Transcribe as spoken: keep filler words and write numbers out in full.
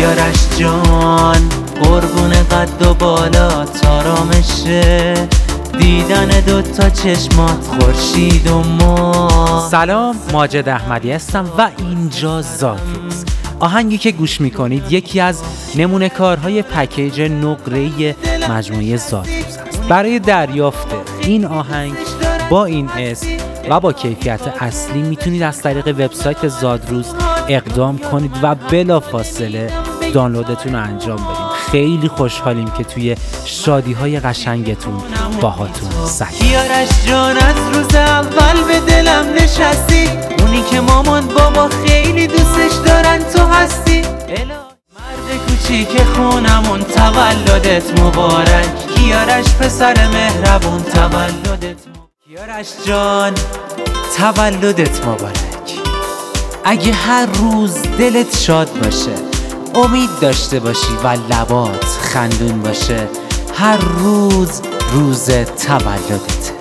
کیارش جان قربون قد و بالا تارامشه، دیدن دوتا چشمات خورشید و ما. سلام، ماجد احمدی هستم و اینجا زادروز. آهنگی که گوش میکنید یکی از نمونه کارهای پکیج نقره‌ای مجموعه زادروز است. برای دریافت این آهنگ با این اسم و با کیفیت اصلی میتونید از طریق وبسایت زادروز اقدام کنید و بلافاصله دانلودتون رو انجام بدید. خیلی خوشحالیم که توی شادی‌های قشنگتون باهاتون سعی. کیارش جان از روز اول به دلم نشستی، اونی که مامان بابا خیلی دوستش دارن تو هستی. مرد کوچیک خونمون تولدت مبارک، کیارش پسر مهربون تولدت مبارک. کیارش جان تولدت مبارک. اگه هر روز دلت شاد باشه، امید داشته باشی و لبات خندون باشه، هر روز روز تولدت.